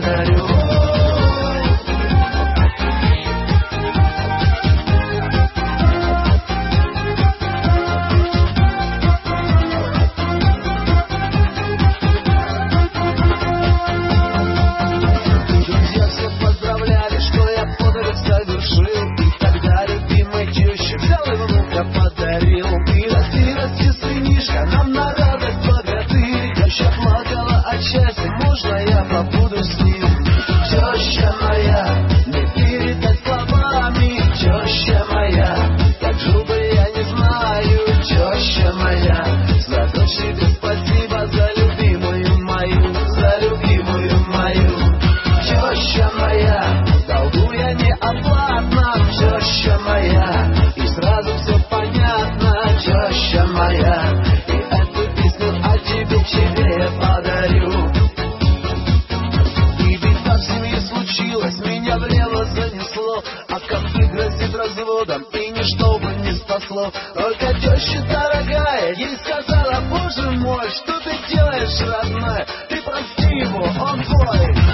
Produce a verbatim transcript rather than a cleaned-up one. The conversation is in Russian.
подарю. Друзья все поздравляли, что я подвиг совершил. И тогда любимой теще взял и внука подарил. И расти, расти, сынишка, нам на радость богатырь. Теща плакала от счастья, можно я побуду с ним? Теща моя, не передать словами. Теща моя, как жил бы я не знаю. Теща моя, за дочь тебе спасибо, за любимую мою, за любимую мою. Теща моя, долгу я не оплатна. Теща моя, и сразу все понятно. Теща моя, и эту песню о тебе, тебе я подарю. И беда в семье случилась, меня влево занесло, а конфликт грозит разводом, и ничто бы не спасло. Только теща дорогая ей сказала: боже мой, что ты делаешь, родная? Ты прости его, он твой.